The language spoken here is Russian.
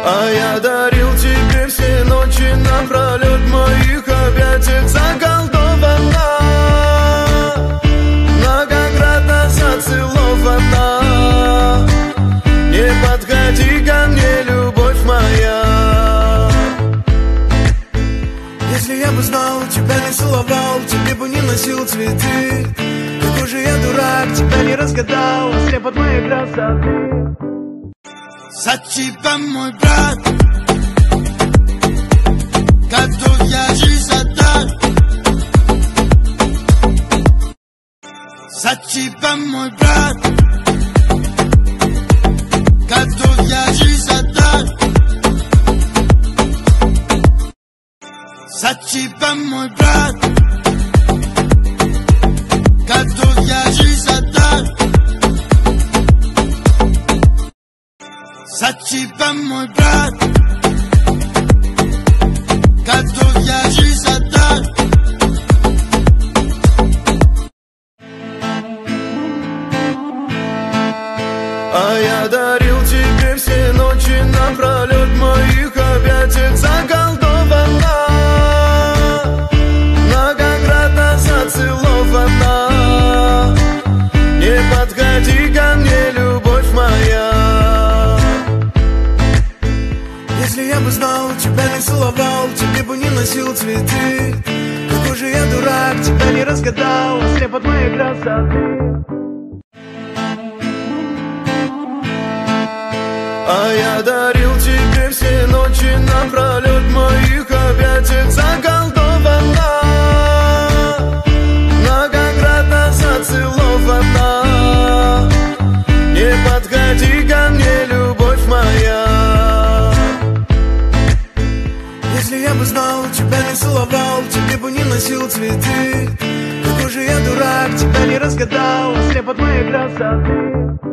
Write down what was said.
А я дарил тебе все ночи напролет, в моих объятиях заколдована, многократно зацелована. Не подходи ко мне, любовь моя. Если я бы знал, тебя не целовал, тебе бы не носил цветы. Какой же я дурак, тебя не разгадал, слеп от моей красоты. Зачем, мой брат, готов я жизнь отдать? Зачем, мой брат, готов я жизнь отдать? Зачем, мой брат, готов я жизнь отдать? Зачем, мой брат, готов я жизнь отдать? А я дарил тебе все ночи напролет, в моих объятиях заколдована, многократно зацелована. Не подходи ко мне, любовь моя. Если я бы знал, тебя не целовал, тебе бы не носил цветы. Какой же я дурак, тебя не разгадал, слеп от моей красоты. А я дарил тебе все ночи напролет, в моих объятиях заколдована, многократно зацелована. Не подходи ко мне, любовь моя. Если я бы знал, тебя не целовал, тебе бы не носил цветы. Какой же я дурак, тебя не разгадал, слеп от моей красоты.